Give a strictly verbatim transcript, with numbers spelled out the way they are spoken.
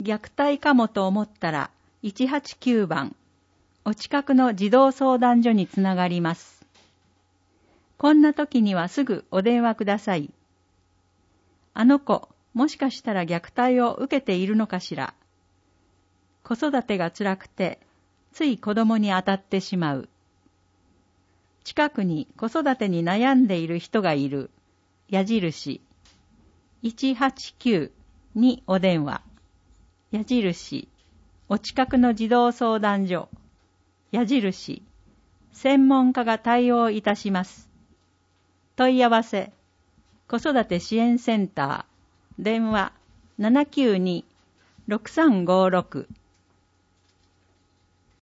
虐待かもと思ったらいちはちきゅうばん、お近くの児童相談所につながります。こんな時にはすぐお電話ください。あの子、もしかしたら虐待を受けているのかしら。子育てが辛くて、つい子供に当たってしまう。近くに子育てに悩んでいる人がいる。矢印いちはちきゅうにお電話。矢印お近くの児童相談所。矢印専門家が対応いたします。問い合わせ子育て支援センター電話 ななきゅうに ろくさんごろく